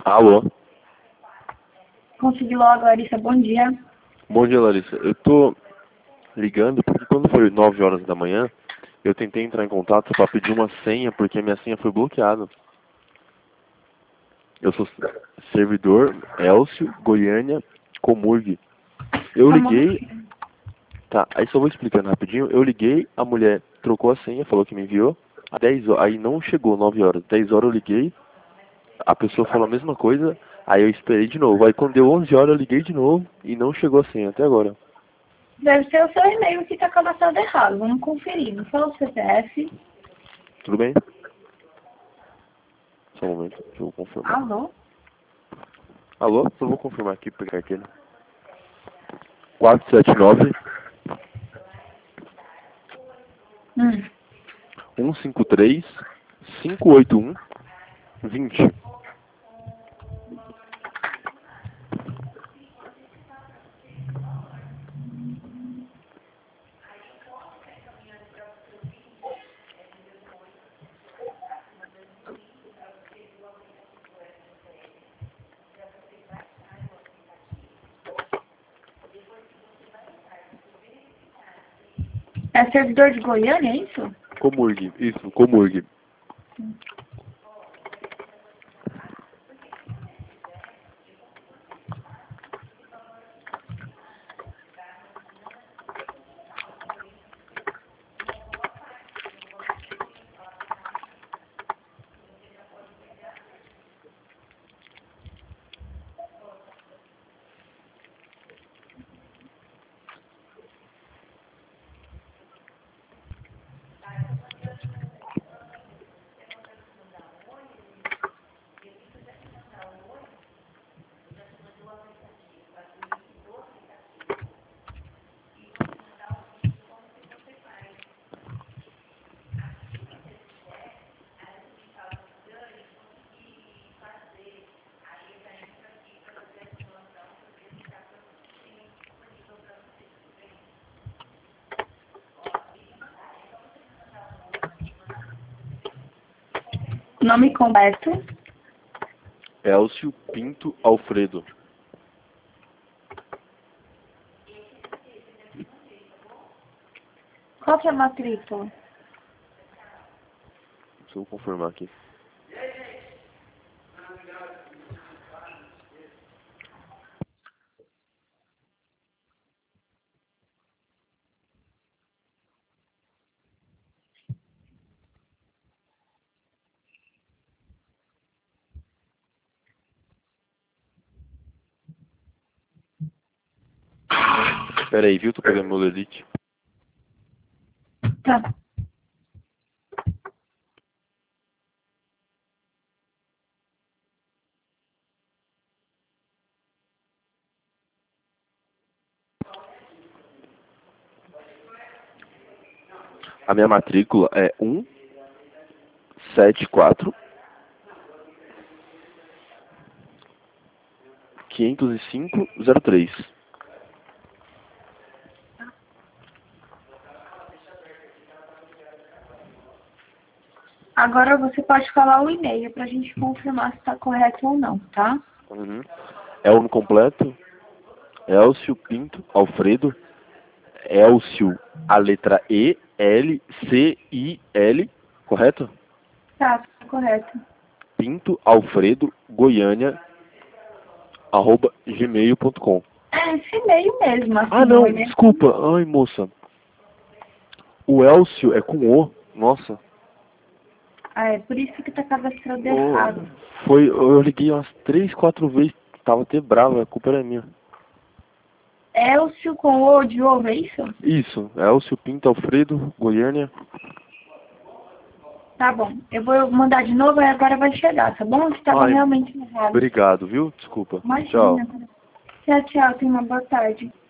Alô? Consegui logo, Larissa. Bom dia. Bom dia, Larissa. Eu tô ligando porque quando foi 9 horas da manhã, eu tentei entrar em contato para pedir uma senha porque a minha senha foi bloqueada. Eu sou servidor Elcio Goiânia Comurg. Eu Como... liguei, tá, aí só vou explicando rapidinho. Eu liguei, a mulher trocou a senha, falou que me enviou. Às 10 horas, aí não chegou 9 horas. 10 horas eu liguei, a pessoa falou a mesma coisa, aí eu esperei de novo. Aí quando deu 11 horas eu liguei de novo e não chegou a senha até agora. Deve ser o seu e-mail que está cadastrado errado. Vamos conferir. Me fala o CPF. Tudo bem? Só um momento, que eu vou confirmar. Alô? Alô? Eu vou confirmar aqui, pegar aquele. 479 Hum. 153 581 20. É servidor de Goiânia, é isso? Comurg, isso, Comurg. Nome completo. Elcio Pinto Alfredo. Qual que é a matrícula? Deixa eu confirmar aqui. Pera aí, viu? Tô pegando meu Lelite. Tá. A minha matrícula é 174 505 03. Agora você pode falar o e-mail pra gente confirmar se está correto ou não, tá? Uhum. É o completo? Elcio Pinto Alfredo. Elcio, a letra E, L, C, I, L, correto? Tá, correto. Pinto Alfredo Goiânia @gmail.com. É esse e-mail mesmo, Ah, assim, o não, e-mail. desculpa. Ai, moça. O Elcio é com O. Nossa. Ah, é por isso que tá cadastrado Ô, errado. eu liguei umas 3, 4 vezes. Tava até bravo, a culpa era minha. Elcio com O de ovo, é isso? Isso, Elcio Pinto Alfredo Goiânia. Tá bom. Eu vou mandar de novo e agora vai chegar, tá bom? Estava Ai, realmente errado. obrigado, viu? Desculpa. Tchau. Imagina. Tchau, tchau. Tenha uma boa tarde.